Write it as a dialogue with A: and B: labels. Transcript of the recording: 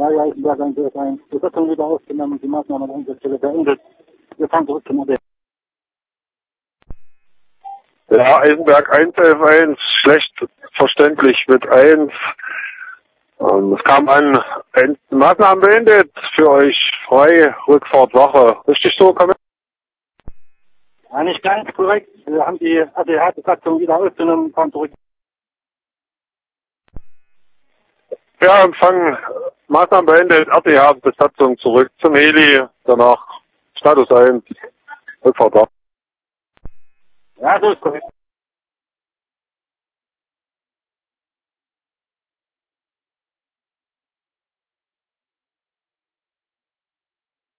A: Ja, Eisenberg 111. Besatzung wieder ausgenommen, die Maßnahme an der Stelle beendet. Wir fahren zurück zum Modell.
B: Ja, Eisenberg 111, schlecht verständlich mit 1. Es kam an, Maßnahmen beendet, für euch frei, Rückfahrt Wache. Richtig so, kann man?
A: Ja, nicht ganz korrekt. Wir haben die ADH-Besatzung wieder ausgenommen, fahren zurück.
B: Ja, Empfang, Maßnahmen beendet, RTH-Besatzung zurück zum Heli, danach Status 1, Rückfahrt Wache.
A: Ja, so ist korrekt.